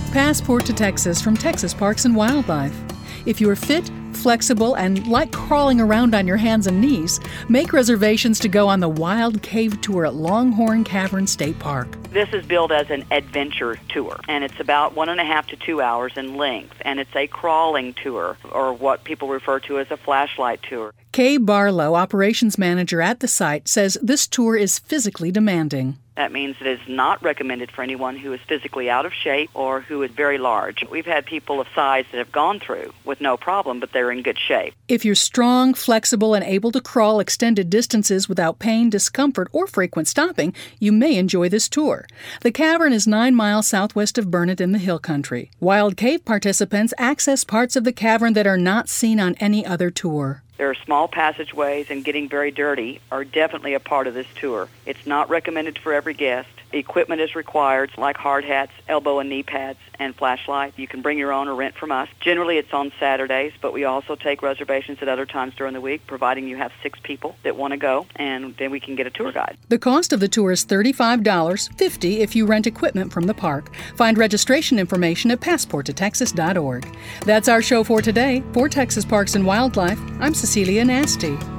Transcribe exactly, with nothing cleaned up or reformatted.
Passport to Texas from Texas Parks and Wildlife. If you're fit, flexible, and like crawling around on your hands and knees, make reservations to go on the Wild Cave Tour at Longhorn Cavern State Park. This is billed as an adventure tour, and it's about one and a half to two hours in length, and it's a crawling tour, or what people refer to as a flashlight tour. Kay Barlow, operations manager at the site, says this tour is physically demanding. That means it is not recommended for anyone who is physically out of shape or who is very large. We've had people of size that have gone through with no problem, but they're in good shape. If you're strong, flexible, and able to crawl extended distances without pain, discomfort, or frequent stopping, you may enjoy this tour. The cavern is nine miles southwest of Burnet in the Hill Country. Wild Cave participants access parts of the cavern that are not seen on any other tour. There are small passageways, and getting very dirty are definitely a part of this tour. It's not recommended for every guest. Equipment is required, like hard hats, elbow and knee pads, and flashlights. You can bring your own or rent from us. Generally, it's on Saturdays, but we also take reservations at other times during the week, providing you have six people that want to go, and then we can get a tour guide. The cost of the tour is thirty-five dollars, fifty dollars if you rent equipment from the park. Find registration information at passport to texas dot org. That's our show for today. For Texas Parks and Wildlife, I'm Cecilia Nasty.